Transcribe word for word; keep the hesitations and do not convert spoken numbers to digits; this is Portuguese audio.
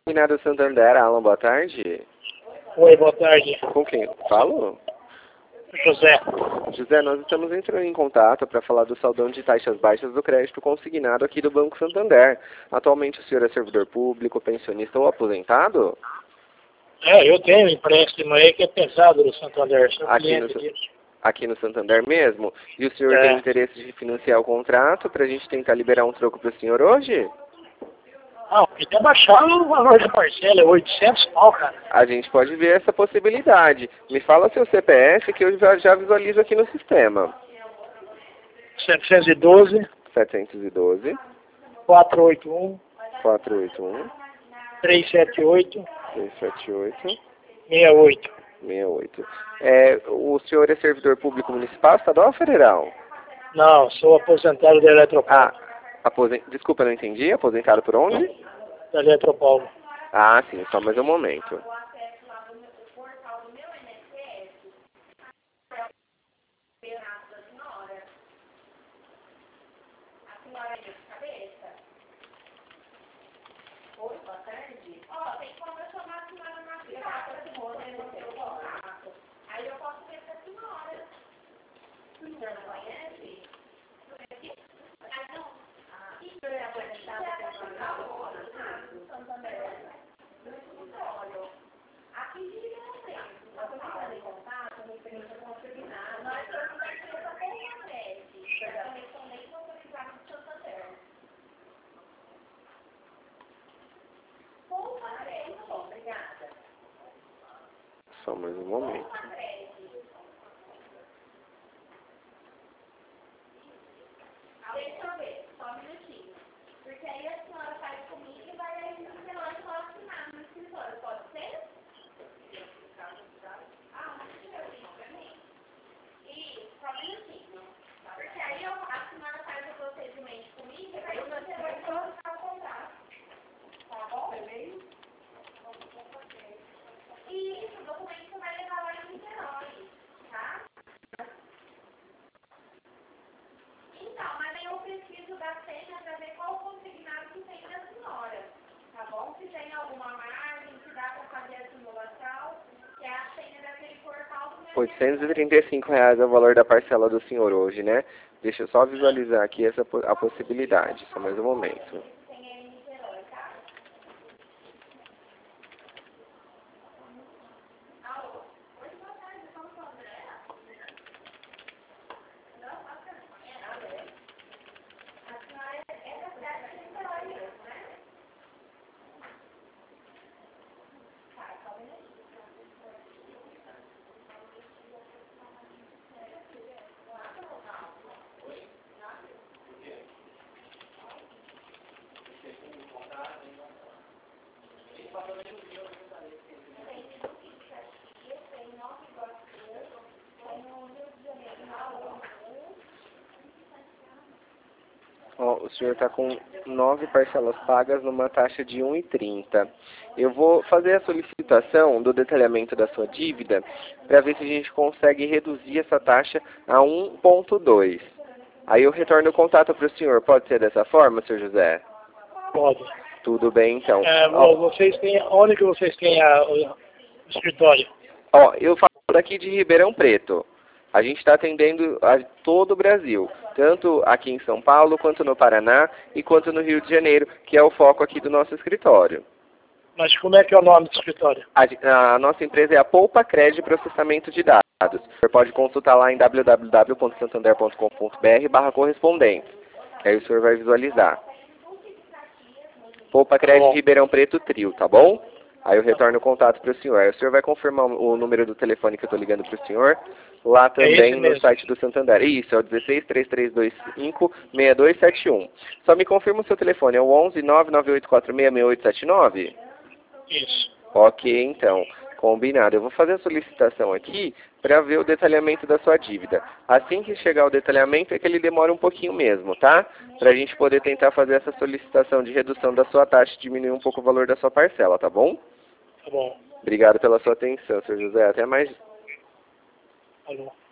Consignado Santander, Alan, boa tarde. Oi, boa tarde. Com quem falo? José. José, nós estamos entrando em contato para falar do saldão de taxas baixas do crédito consignado aqui do Banco Santander. Atualmente o senhor é servidor público, pensionista ou aposentado? É, eu tenho um empréstimo aí que é pesado do Santander, sou Aqui cliente no, disso. aqui no Santander mesmo? E o senhor É. tem interesse de financiar o contrato para a gente tentar liberar um troco para o senhor hoje? Ah, queria baixar o valor da parcela, é oitocentos pau, cara. A gente pode ver essa possibilidade. Me fala seu C P F que eu já, já visualizo aqui no sistema. setecentos e doze, setecentos e doze, quatrocentos e oitenta e um, quatrocentos e oitenta e um, trezentos e setenta e oito, trezentos e setenta e oito, sessenta e oito. sessenta e oito. É, o senhor é servidor público municipal, estadual ou federal? Não, sou aposentado da Eletropaulo. Ah, aposen... desculpa, não entendi. Aposentado por onde? Da Eletropaulo. Ah, sim, só mais um momento. Só mais um momento. oitocentos e trinta e cinco reais é o valor da parcela do senhor hoje, né? Deixa eu só visualizar aqui essa, a possibilidade, só mais um momento. Ó, o senhor está com nove parcelas pagas numa taxa de um e trinta. Eu vou fazer a solicitação do detalhamento da sua dívida para ver se a gente consegue reduzir essa taxa a um ponto dois. Aí eu retorno o contato para o senhor. Pode ser dessa forma, senhor José? Pode. Tudo bem, então. É, Ó, vocês têm, onde que vocês têm a, o escritório? ó, eu falo daqui de Ribeirão Preto. A gente está atendendo a todo o Brasil, tanto aqui em São Paulo, quanto no Paraná e quanto no Rio de Janeiro, que é o foco aqui do nosso escritório. Mas como é que é o nome do escritório? A, a nossa empresa é a Poupa Cred Processamento de Dados. Você pode consultar lá em w w w ponto santander ponto com ponto b r barra correspondentes, que aí o senhor vai visualizar. Poupa Cred Tá Ribeirão Preto Trio, tá bom? Aí eu retorno o contato para o senhor. Aí o senhor vai confirmar o número do telefone que eu estou ligando para o senhor, lá também no mesmo. site do Santander. Isso, é o dezesseis, três três dois cinco, seis dois sete um. Só me confirma o seu telefone, é o onze, nove nove oito quatro seis, seis oito sete nove? Isso. Ok, então. Combinado. Eu vou fazer a solicitação aqui para ver o detalhamento da sua dívida. Assim que chegar o detalhamento é que ele demora um pouquinho mesmo, tá? Para a gente poder tentar fazer essa solicitação de redução da sua taxa e diminuir um pouco o valor da sua parcela, tá bom? Tá bom. Obrigado pela sua atenção, senhor José. Até mais. Alô.